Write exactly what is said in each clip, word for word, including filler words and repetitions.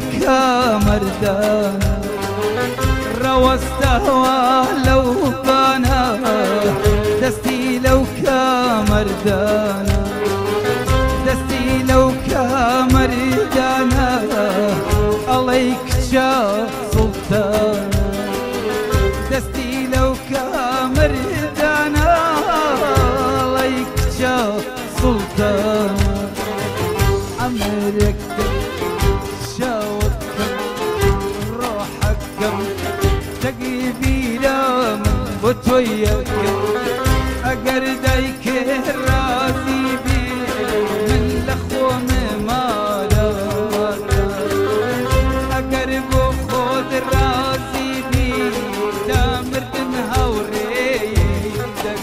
كمردانا روستهوا لو بانا دستي لو كمردانا دستي لو كمردانا عليك جا سلطانا دستي لو كمردانا عليك جا سلطانا عمرك شاوك روحك تقيبي من بطويك أقرديك الرازي بي من لخوم مالا أقرب خود الرازي بي تامر دنها وريدك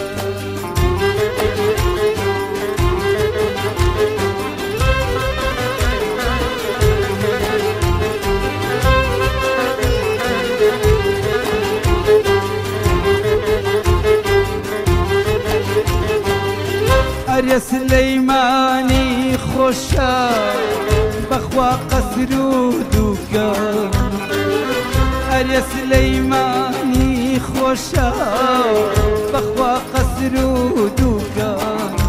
يا سليماني خوشا بخوا قصر ودوكان يا سليماني خوشا بخوا قصر ودوكان